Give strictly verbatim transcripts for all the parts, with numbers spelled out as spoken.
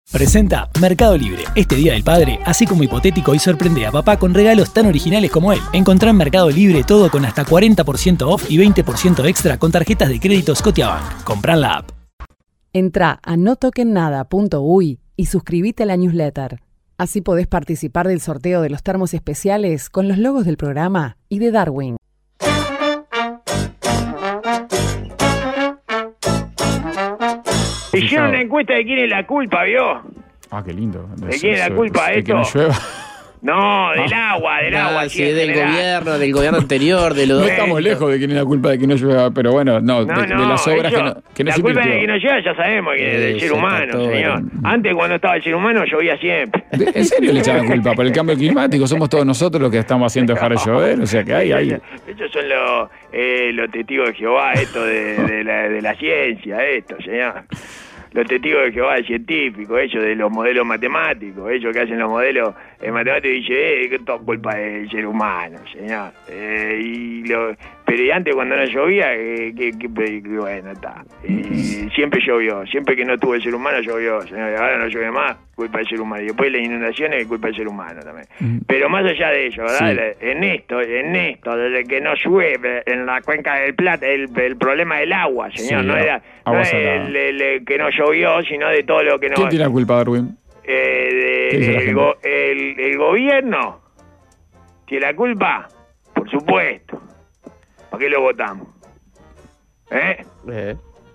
Presenta Mercado Libre, este Día del Padre, así como hipotético y sorprende a papá con regalos tan originales como él. Encontrá en Mercado Libre todo con hasta cuarenta por ciento off y veinte por ciento extra con tarjetas de crédito Scotiabank. Comprá en la app. Entrá a no toquen nada punto uy y suscríbete a la newsletter. Así podés participar del sorteo de los termos especiales con los logos del programa y de Darwin. Hicieron una encuesta de quién es la culpa, ¿vio? Ah, qué lindo. ¿De quién es la culpa de de que no esto? llueva. No, del Ah. agua, del Ah, agua. sí, sí, en del general. gobierno, del gobierno anterior, de los No dos. estamos lejos de quién es la culpa de que no llueva, pero bueno, no, No, de, no, de las obras eso, que no, que no la se culpa de que invirtió. no llega ya sabemos que es del Sí, ser ya está humano, todo. señor. Antes, cuando estaba el ser humano, llovía siempre. De- ¿En serio le echan la culpa por el cambio climático? Somos todos nosotros los que estamos haciendo dejar de llover, o sea que hay ahí. Estos son los, eh, los testigos de Jehová, esto de, de, la, de la ciencia, esto, señor. Los testigos de Jehová, el científico, ellos de los modelos matemáticos, ellos que hacen los modelos eh, matemáticos, dicen, eh, que esto es culpa del ser humano, señor. Eh, y lo, pero y antes cuando no llovía, eh, que, que, que bueno, está. Eh, siempre llovió, siempre que no estuvo el ser humano llovió, señor. Ahora no llueve más, culpa del ser humano. Y después las inundaciones, culpa del ser humano también. Mm. Pero más allá de ello, ¿verdad? Sí. En esto, en esto, desde que no llueve en la cuenca del Plata, el, el problema del agua, señor, Sí, no era no agua es salada. el, el- el que no llovió, sino de todo lo que no... ¿Quién tiene la culpa, Darwin? Eh, ¿Qué de- dice la el, gente? go- el- el gobierno tiene la culpa, por supuesto. ¿Para qué lo votamos? ¿Eh? Eh,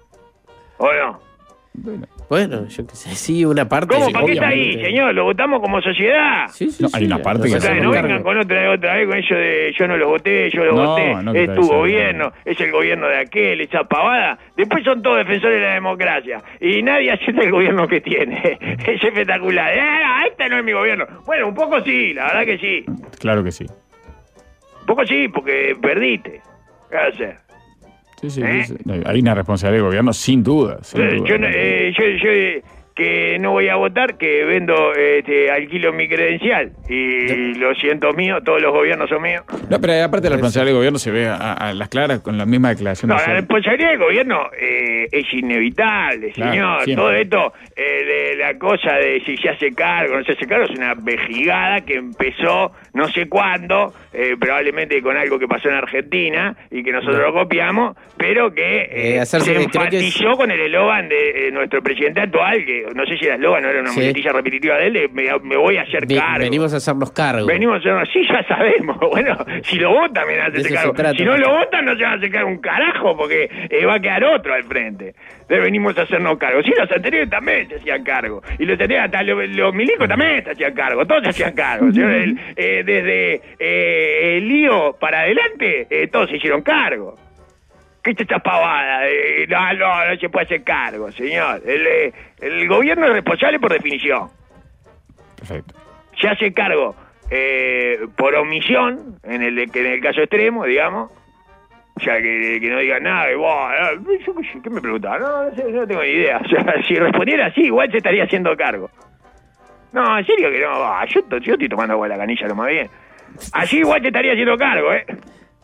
¿O no? Bueno, bueno, yo qué sé, sí, una parte. ¿Cómo? sí, ¿Para qué está ahí, obviamente. señor? ¿Lo votamos como sociedad? Sí, sí, No, sí, hay una parte nos que O sea, se hacemos no hace vengan cargo. con otra otra vez con eso de yo no lo voté, yo lo No, voté, no, que es está tu diciendo. gobierno, es el gobierno de aquel, esa pavada. Después son todos defensores de la democracia y nadie acepta el gobierno que tiene. Es espectacular. Eh, este no es mi gobierno. Bueno, un poco sí, la verdad que sí. claro que sí. Un poco sí, porque perdiste. ¿Qué vas a hacer? Sí, sí, ¿Eh? sí, sí. Hay una responsabilidad del gobierno, sin duda. Sin Eh, duda. yo, no- eh, yo, yo, eh, que no voy a votar, que vendo, este, alquilo mi credencial y lo siento mío, todos los gobiernos son míos. No, pero aparte la responsabilidad del gobierno se ve a, a las claras con la misma declaración No, de la ayer. responsabilidad del gobierno eh, es inevitable, Claro, señor. siempre. Todo esto, eh, de la cosa de si se hace cargo o no se hace cargo, es una vejigada que empezó no sé cuándo, eh, probablemente con algo que pasó en Argentina y que nosotros lo copiamos, pero que eh, Eh, hacerse- se creo que es- enfatizó con el eslogan de eh, nuestro presidente actual, que no sé si era eslogan, no era una Sí. muletilla repetitiva de él, de me, me voy a hacer Ve- cargo. venimos a hacernos cargo. Venimos a hacernos, sí, ya sabemos. Bueno, si lo votan, me van a De hacerse eso se cargo. trata. Si no lo votan, no se van a hacer cargo un carajo, porque eh, va a quedar otro al frente. Entonces venimos a hacernos cargo. Sí, los anteriores también se hacían cargo. Y los anteriores, hasta los, los milicos también se hacían cargo. Todos se hacían cargo. señor. El- eh, desde eh, el lío para adelante, eh, todos se hicieron cargo. ¿Qué es esta pavada? Eh, no, no, no se puede hacer cargo, señor. El, eh, el gobierno es responsable por definición. Perfecto. Se hace cargo eh, por omisión, en el, en el caso extremo, digamos. O sea, que, que no digan nada, que, "Buah, eh, yo qué sé, ¿qué me preguntaba? No, no, sé, no tengo ni idea. O sea, si respondiera así, igual se estaría haciendo cargo. No, en serio que no, bah, yo, to- yo estoy tomando agua de la canilla lo más bien. Así igual te estaría haciendo cargo, ¿eh?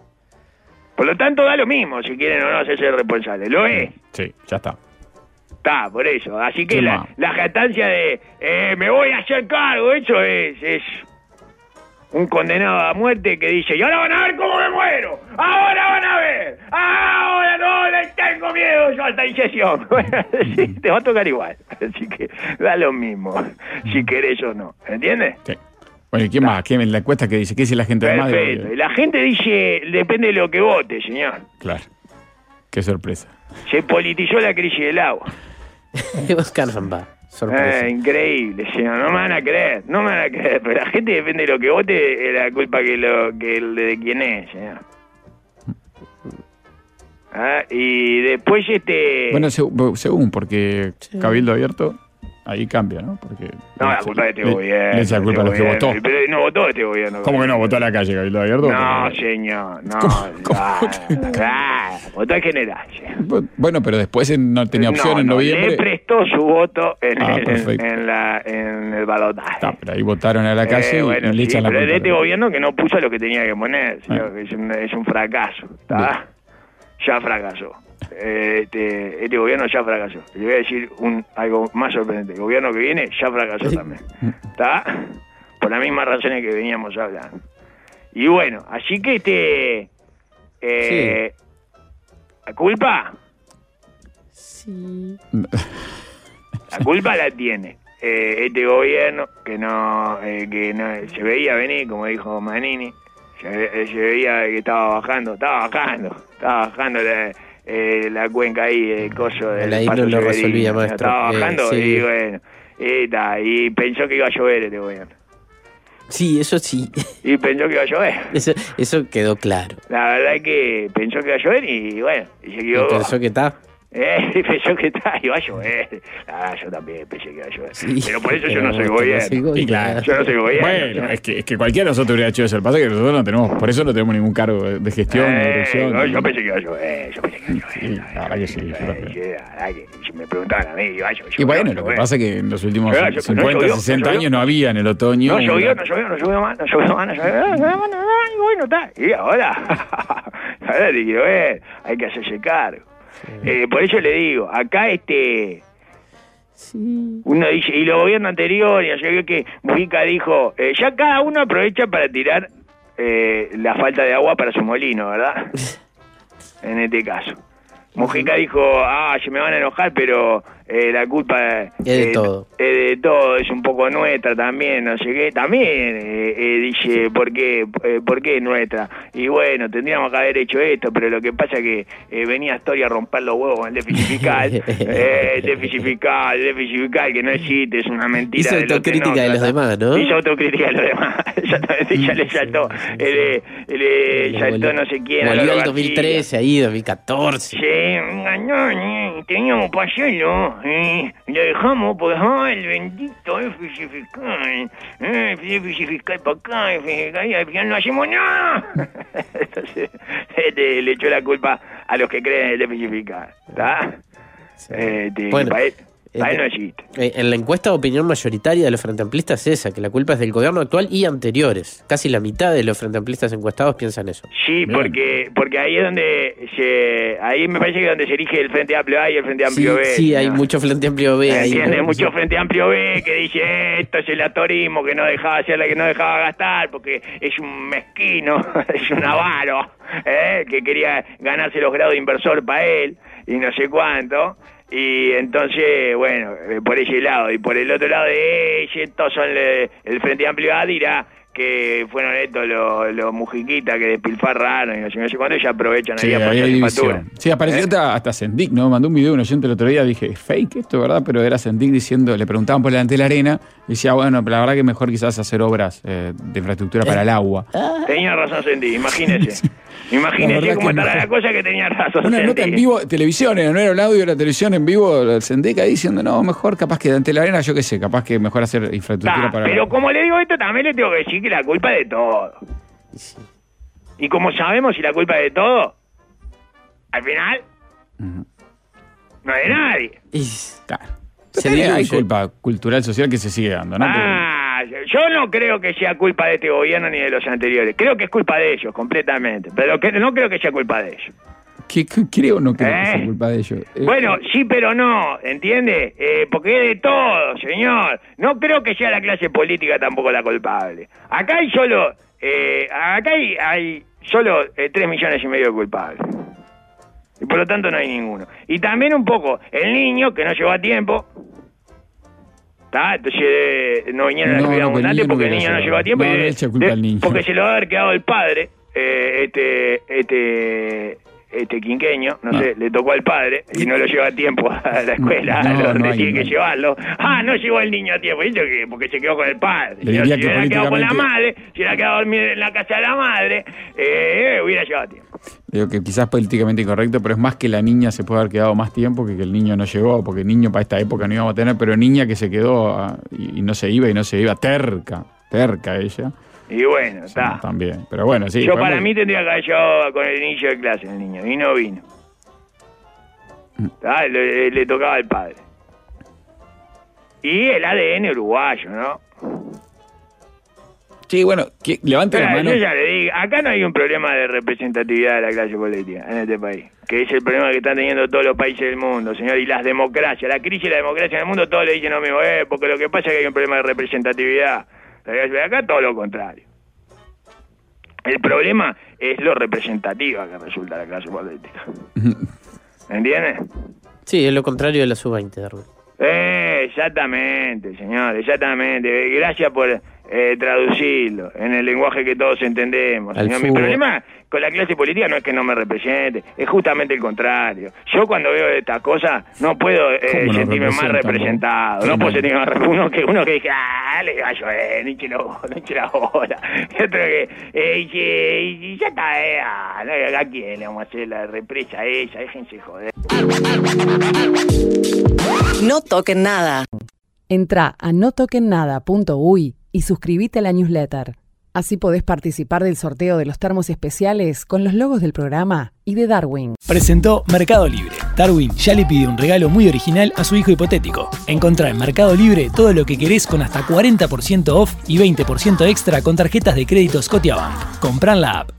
Por lo tanto, da lo mismo si quieren o no hacerse responsable. Lo es. Sí, ya está. Está, por eso. Así que ¿Qué la, más? la jactancia de eh, me voy a hacer cargo, eso es, es un condenado a muerte que dice, y ahora van a ver cómo me muero, ahora van a ver, ahora no les tengo miedo yo a esta inyección. Bueno, sí, te va a tocar igual. Así que da lo mismo, si querés o no. ¿Entiendes? Sí. Bueno, ¿y quién más? ¿Quién en la encuesta que dice? ¿Qué dice la gente de más? Perfecto. Y la gente dice, depende de lo que vote, señor. Claro. Qué sorpresa. Se politizó la crisis del agua. Oscar Zamba. Sorpresa. Eh, increíble, señor. No me van a creer, no me van a creer. Pero la gente depende de lo que vote, es la culpa que lo que el de quién es, señor. Ah, y después este... Bueno, seg- según, porque Sí. Cabildo Abierto, ahí cambia, ¿no? Porque no, la culpa de este le- gobierno. Le echa la culpa a los este que votó. gobierno. Pero no votó este gobierno. ¿Cómo que no votó a la calle Cabildo Abierto? No, Porque- señor, no. ¿Cómo- cómo ah, que- ah, votó en general, señor. Bueno, pero después en- no tenía opción no, en no, noviembre. le prestó su voto en, Ah, el, perfecto. en, la, en el balotaje. Está, pero ahí votaron a la calle Eh, y- bueno, y le sí, echan la pero culpa. es de este gobierno que no puso lo que tenía que poner, señor, Ah. que es, un, es un fracaso, ¿está? Ya fracasó. eh, este, este gobierno ya fracasó. Le voy a decir un, algo más sorprendente. El gobierno que viene ya fracasó también. ¿Está? Por las mismas razones que veníamos hablando. Y bueno, así que este... Eh, sí. ¿La culpa? Sí. La culpa la tiene eh, este gobierno que no, eh, que no se veía venir, como dijo Manini. Se, se veía que estaba bajando, estaba bajando, estaba bajando la, eh, la cuenca ahí, el coso del ahí no lo resolvía, maestro. Estaba bajando eh, sí. y bueno, y, ta, y pensó que iba a llover este gobierno. Sí, eso sí. Y pensó que iba a llover. Eso, eso quedó claro. La verdad es que pensó que iba a llover y bueno, y se equivocó. ¿Y pensó que está? Eh, pensó que está, iba a llover. Ah, yo también pensé que iba a llover. Sí, pero por eso pero yo no soy gobierno. Y claro. Yo no soy gobierno. Bueno, es que, es que cualquiera de nosotros hubiera hecho eso. El pasa es que nosotros no tenemos, por eso no tenemos ningún cargo de gestión, eh, de dirección. No, yo pensé que iba a llover. Yo pensé que iba a llover. Sí, la verdad que sí. La verdad que si me preguntaban a mí, iba a llover. Y bueno, lo que pasa es que en los últimos Pero, yo, cincuenta, no llovió, sesenta no años no había en el otoño. No llovió, no llovió, no llovió más, no llovió más, no llovió más, no llovió más, no llovió más, y bueno, está. Y ahora, ahora te quiero ver, hay que hacerse cargo. Eh, por eso le digo, acá este sí. Uno dice, y los gobiernos anteriores, yo veo que Mujica dijo, eh, ya cada uno aprovecha para tirar eh, la falta de agua para su molino, ¿verdad? En este caso. Mujica dijo, ah, se me van a enojar, pero eh, la culpa es de eh, todo. Es de todo, es un poco nuestra también, no sé qué. También eh, eh, dice, ¿por qué? Eh, ¿Por qué nuestra? Y bueno, tendríamos que haber hecho esto, pero lo que pasa es que eh, venía Astori a romper los huevos con el déficit fiscal. eh, el déficit fiscal, el déficit fiscal que no existe, es una mentira. Hizo de autocrítica de los demás, ¿no? Hizo autocrítica de los demás. Exactamente, ya le saltó, le, le saltó no sé quién. Volvió al dos mil trece, ahí, dos mil catorce. Sí, engañó, eh, teníamos para hacerlo, eh, lo dejamos porque ah, el bendito déficit fiscal, eh, déficit fiscal para acá, déficit fiscal, y al final no hacemos nada. Entonces, este, le echó la culpa a los que creen en el déficit fiscal, ¿está? Sí. Este, bueno. para él, para él no existe. En la encuesta de opinión mayoritaria de los frente amplistas es esa, que la culpa es del gobierno actual y anteriores. Casi la mitad de los frente amplistas encuestados piensan eso. Sí, Bien. porque porque ahí es donde se ahí me parece que es donde se elige el Frente Amplio A y el Frente Amplio sí, B. Sí, ¿no? hay mucho Frente Amplio B ahí. Entiende, ¿no? mucho Frente Amplio B que dice esto es el atorismo que no dejaba hacer la que no dejaba gastar porque es un mezquino, es un avaro, ¿eh? Que quería ganarse los grados de inversor para él y no sé cuánto. Y entonces, bueno, eh, por ese lado. Y por el otro lado de eh, estos son le, el Frente Amplio A dirá que fueron estos los, los mujiquitas que despilfarraron y no sé, no sé cuánto, y ya aprovechan Sí, ahí a ahí hay pasar factura. división. Sí, apareció ¿Eh? hasta, hasta Sendik, ¿no? Mandó un video un oyente el otro día, dije, ¿es fake esto, verdad? Pero era Sendik diciendo, le preguntaban por delante de la arena, y decía, bueno, pero la verdad que mejor quizás hacer obras eh, de infraestructura para el agua. Tenía razón Sendik, imagínese. Imagínese cómo estará la cosa que tenía razón Una Sendik. nota en vivo, televisión, no era el audio de la televisión en vivo, el Sendik ahí diciendo, no, mejor capaz que delante de la arena, yo qué sé, capaz que mejor hacer infraestructura Ta, para... pero como le digo esto, también le tengo que decir que la culpa es de todo. Y como sabemos, si la culpa es de todo, al final, Uh-huh. no es de nadie. Y, Claro. Se Pero hay diluye. culpa cultural, social que se sigue dando, ¿no? Ah, yo no creo que sea culpa de este gobierno ni de los anteriores. Creo que es culpa de ellos, completamente. Pero que, no creo que sea culpa de ellos. ¿Qué, qué creo o no creo que ¿Eh? sea culpa de ellos? Eh, Bueno, sí, pero no, ¿entiende? Eh, porque es de todo, señor. No creo que sea la clase política tampoco la culpable. Acá hay solo, eh, acá hay, hay solo eh, tres millones y medio de culpables. Y por lo tanto no hay ninguno. Y también un poco el niño que no llegó a tiempo. ¿Tá? Entonces eh, no vinieron a la No, actividad no, que el abundante niño no porque el quería niño no llegar. llegó a tiempo. No, y no de- le eche culpa de- al niño. Porque se lo va a haber quedado el padre, eh, este, este, este quinqueño, no No. sé, le tocó al padre y no lo lleva a tiempo a la escuela, No, donde no hay, tiene no que hay. llevarlo. Ah, no llegó el niño a tiempo. ¿Y eso qué? Porque se quedó con el padre. Le Si diría si que hubiera quedado con la políticamente- madre, si hubiera quedado a dormir en la casa de la madre, eh, hubiera llegado a tiempo. Digo que quizás políticamente incorrecto, pero es más que la niña se puede haber quedado más tiempo que que el niño no llegó, porque el niño para esta época no íbamos a tener, pero niña que se quedó ah, y, y no se iba y no se iba, terca, terca ella. Y bueno, Sí, está. también, pero bueno, sí. Yo podemos- para mí tendría que haber llegado con el inicio de clase el niño, y no vino. ¿Tá? Le, le tocaba al padre. Y el A D N uruguayo, ¿no? Sí, bueno, que levante la mano. Yo ya le digo, acá no hay un problema de representatividad de la clase política en este país, que es el problema que están teniendo todos los países del mundo, señor, y las democracias, la crisis de la democracia en el mundo, todos le dicen lo mismo, eh, porque lo que pasa es que hay un problema de representatividad. Acá todo lo contrario. El problema es lo representativa que resulta la clase política. ¿Entiendes? Sí, es lo contrario de la sub veinte, Darwin. Eh, exactamente, señor, exactamente. Gracias por eh, traducirlo en el lenguaje que todos entendemos, señor. Mi problema con la clase política no es que no me represente, es justamente el contrario. Yo cuando veo estas cosas no puedo eh, sentirme más representado, no puedo sentirme más representado. Uno que, uno que dice, ah, dale gallo, eh, ni que lo, ni que la bola. Y otro que, eh, y, y, y ya está, eh, ah, ¿a quién le vamos a hacer la represa esa? Déjense joder. No toquen nada. Entrá a no toquen nada punto uy y suscríbete a la newsletter. Así podés participar del sorteo de los termos especiales con los logos del programa y de Darwin. Presentó Mercado Libre. Darwin ya le pidió un regalo muy original a su hijo hipotético. Encontrá en Mercado Libre todo lo que querés con hasta cuarenta por ciento off y veinte por ciento extra con tarjetas de crédito Scotiabank. Comprá en la app.